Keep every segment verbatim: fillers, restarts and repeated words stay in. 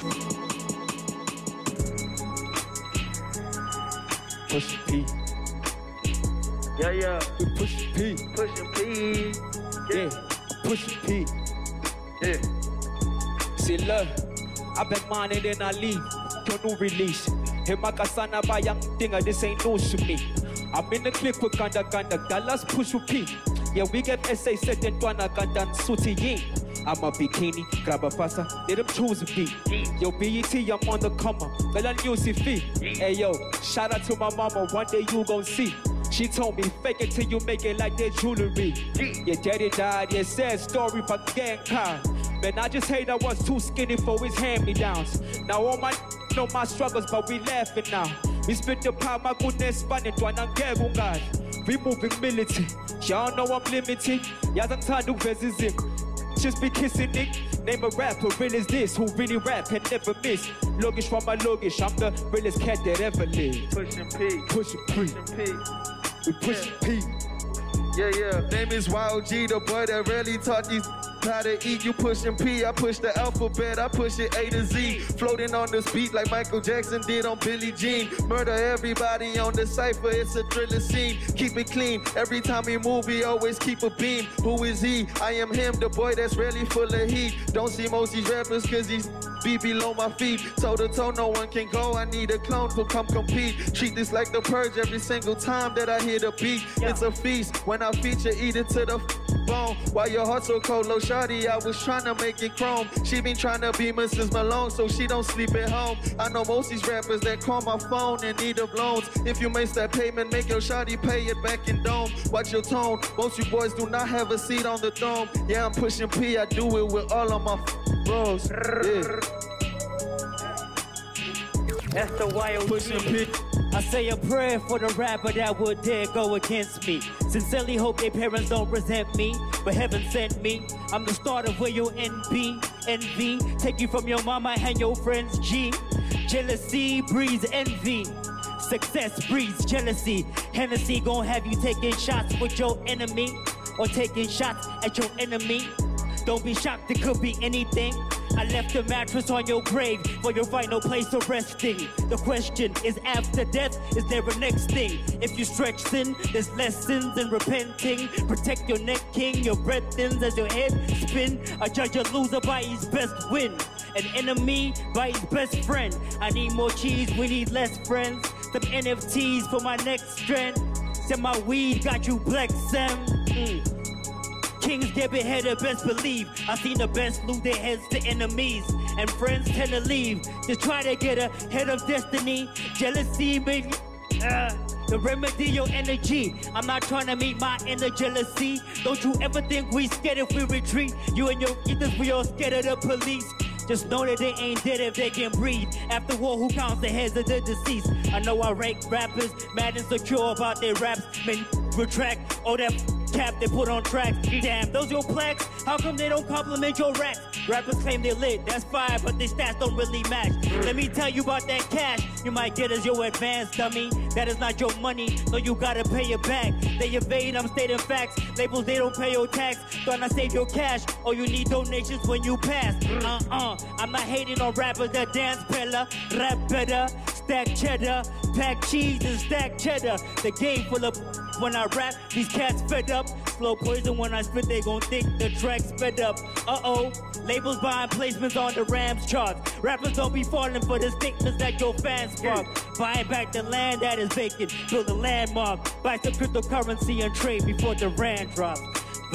Pushing P. Yeah, yeah. We pushing P. Pushing P. Yeah. Pushing P. Yeah. See, look, I bet mine and then I leave. Your new release. Hey, Makasana by young thinger, this ain't news to me. I'm in the clip with Ganda Ganda, Dallas push with P. Yeah, we get S A set and Dwana Ganda and Suti Yin. I'm a bikini, grab a fasa, let them choose a beat. Yo, B E T, I'm on the come up, well, I knew C fee. Hey, yo, shout out to my mama, one day you gon' see. She told me, fake it till you make it like that jewelry. Your daddy died, yeah, sad story, but gang kind. Man, I just hate I was too skinny for his hand-me-downs. Now all my know my struggles, but we laughing now. We spit the power, my goodness, spanning to an guys. We moving militant, y'all know I'm limited. Y'all don't time to visit. Just be kissing Nick. Name a rapper, real as this, who really rap and never miss. Logish from my logish, I'm the realest cat that ever lived. Pushing P. Pushing P. Pushing P. We pushing yeah. P. Yeah, yeah. Name is Y O G, the boy that really taught these how to eat. You pushing P, I push the alphabet, I push it A to Z. Floating on this beat like Michael Jackson did on Billie Jean. Murder everybody on the cypher, it's a thriller scene. Keep it clean, every time we move, we always keep a beam. Who is he? I am him, the boy that's really full of heat. Don't see most these rappers cause he's be below my feet. Toe to toe, no one can go. I need a clone to come compete. Treat this like the purge every single time that I hear the beat. Yeah. It's a feast. When I feature, eat it to the f- bone. Why your heart so cold, low shawty? I was trying to make it chrome. She been trying to be Missus Malone, so she don't sleep at home. I know most these rappers that call my phone in need of loans. If you miss that payment, make your shawty pay it back in dome. Watch your tone. Most you boys do not have a seat on the throne. Yeah, I'm pushing P. I do it with all of my f- bros. Yeah. That's the Y O G. I say a prayer for the rapper that would dare go against me. Sincerely hope their parents don't resent me, but heaven sent me. I'm the start of where your N B, envy, take you from your mama and your friends G. Jealousy breeds envy. Success breeds jealousy. Hennessy gon' have you taking shots with your enemy, or taking shots at your enemy. Don't be shocked, it could be anything. I left a mattress on your grave for your final place of resting. The question is, after death, is there a next thing? If you stretch sin, there's lessons in repenting. Protect your neck, king, your breath thins as your head spin. I judge a loser by his best win, an enemy by his best friend. I need more cheese, we need less friends. Some N F Ts for my next trend. Send my weed, got you black Sam. Mm. Kings get beheaded, best believe. I seen the best lose their heads to enemies, and friends tend to leave. Just try to get ahead of destiny. Jealousy, baby. Uh, to remedy your energy. I'm not trying to meet my inner jealousy. Don't you ever think we scared if we retreat. You and your ethers, we all scared of the police. Just know that they ain't dead if they can breathe. After war, who counts the heads of the deceased? I know I rank rappers mad and secure about their raps. Man, retract all that cap they put on tracks. Damn, those your plaques? How come they don't compliment your raps? Rappers claim they're lit, that's fire, but their stats don't really match. Let me tell you about that cash you might get as your advance, dummy. That is not your money, so you gotta pay it back. They evade, I'm stating facts. Labels, they don't pay your tax. Gonna save your cash, or you need donations when you pass. Uh-uh, I'm not hating on rappers that dance better, rap better, stack cheddar, pack cheese and stack cheddar. The game full of when I rap, these cats fed up. Slow poison when I spit, they gon' think the track's sped up. Uh-oh, labels buying placements on the Rams charts. Rappers don't be falling for the statements that your fans spark. Buying back the land that is vacant, build a landmark. Buy some cryptocurrency and trade before the rand drops.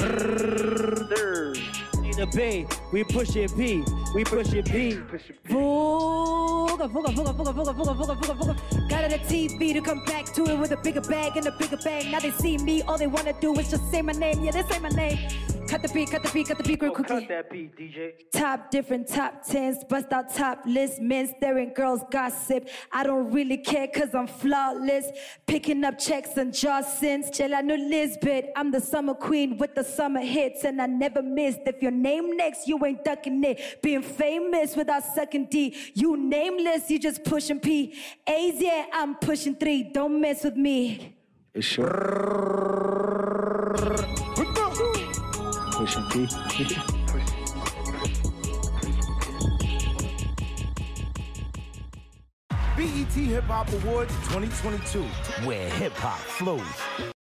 In the bay, we pushing P, we pushing P. Voga, voga, voga, voga, voga, voga, voga, voga, voga. Got on the T V to come back to it with a bigger bag and a bigger bang. Now they see me, all they wanna do is just say my name. Yeah, they say my name. Cut the beat, cut the beat, cut the beat real quickly. Cut that beat, D J. Top different top tens, bust out top list. Men staring, girls gossip. I don't really care cause I'm flawless. Picking up checks and Jawsins. Chela no Lisbeth. I'm the summer queen with the summer hits. And I never missed. If your name next, you ain't ducking it. Being famous without sucking D. You nameless, you just pushing P. A's, yeah, I'm pushing three. Don't mess with me. It's sure. Pushing P. B E T Hip Hop Awards twenty twenty-two, where hip hop flows.